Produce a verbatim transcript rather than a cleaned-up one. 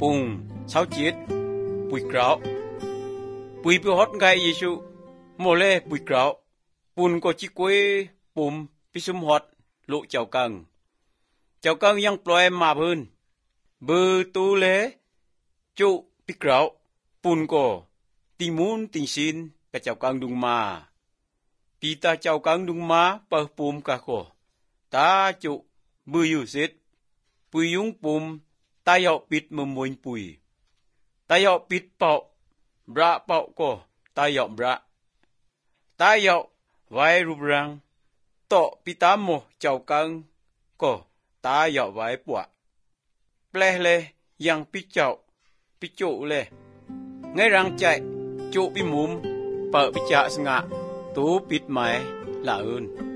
Pùng sáu chiết bùi gạo bùi bùi hót gai Giêsu mồ lê bùi gạo Pùn có chi quê bùm bí xung hót lộ chào càng chào càng yang ploe mà hơn bư tu lê chú bí gạo Pùn có tình muốn tình xin cả chào càng đúng mà Pita chào càng đúng mà bờ bùm cả khổ ta chú bư yu xết bùi yung bùm ta yọ bít mơ mùi bùi ta yọ bít bạo bra bạo ko ta yọ bra ta yọ vai rụp răng tọ pita mo chào càng ko ta yọ vai bọa ple lê yang pi chào pi chỗ lê ngay răng chạy chỗ pi mùm bờ pi chạ ngạ tú bít mái là ơn